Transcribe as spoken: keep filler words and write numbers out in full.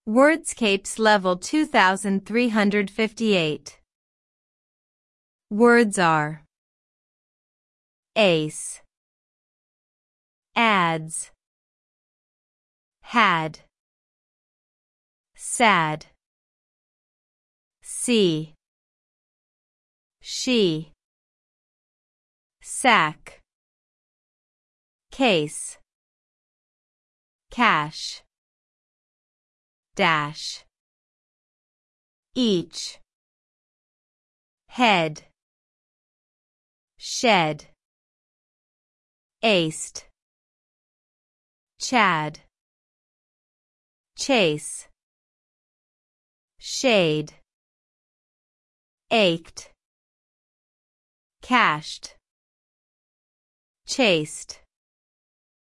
Wordscapes level two thousand three hundred fifty-eight. Words are ace, ads, had, sad, see, she, sack, case, cash, dash, each, head, shed, aced, chad, chase, shade, ached, cached, chased.